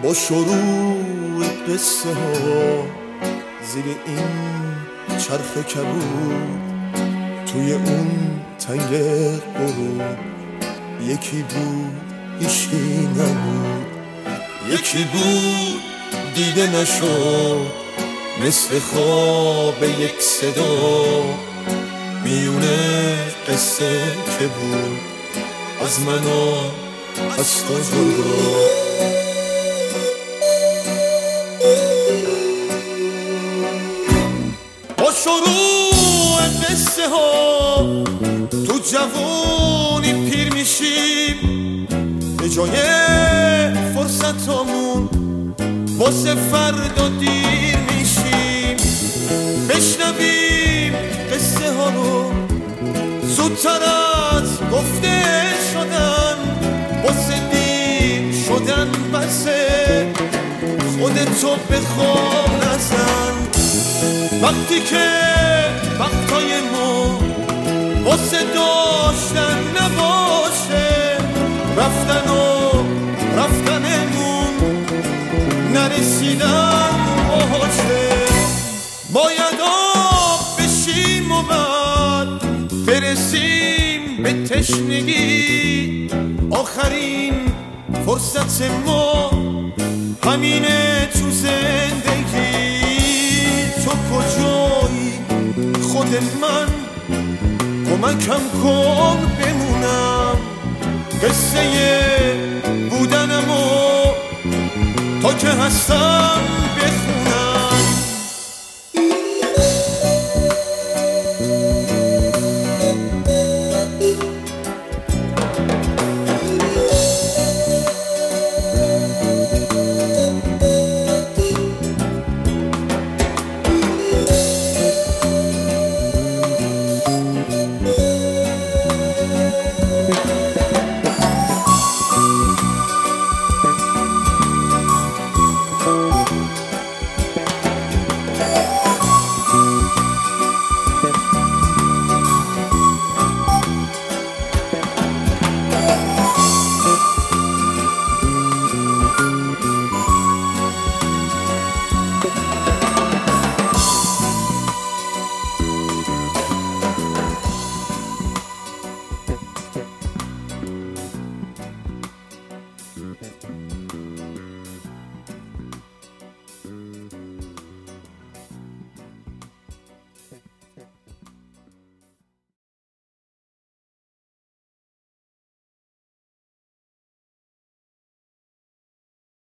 با شروع قصه ها زیر این چرخ کبود، توی اون تنگ غروب یکی بود هیچکی نبود، یکی بود دیده نشد مثل خواب یک صدا میونه قصه که بود از من و از تو جدا. با شروع قصه ها تو جوونی پیر میشیم، به جای فرصتامون واسه فردا دیر میشیم. بشنویم قصه ها رو زودتر از گفته شدن، واسه دیر شدن بسه خودتو بخوام نزن. وقتی که وقتای ما واسه داشتن نباشه، رفتن و رفتنمون نرسیدن باشه. باید آب بشیم و بعد برسیم به تشنگی، آخرین فرصت ما همینه تو زندگی. تو کجایی خود من، کمکم کن بمونم قصه بودنمو تا که هستم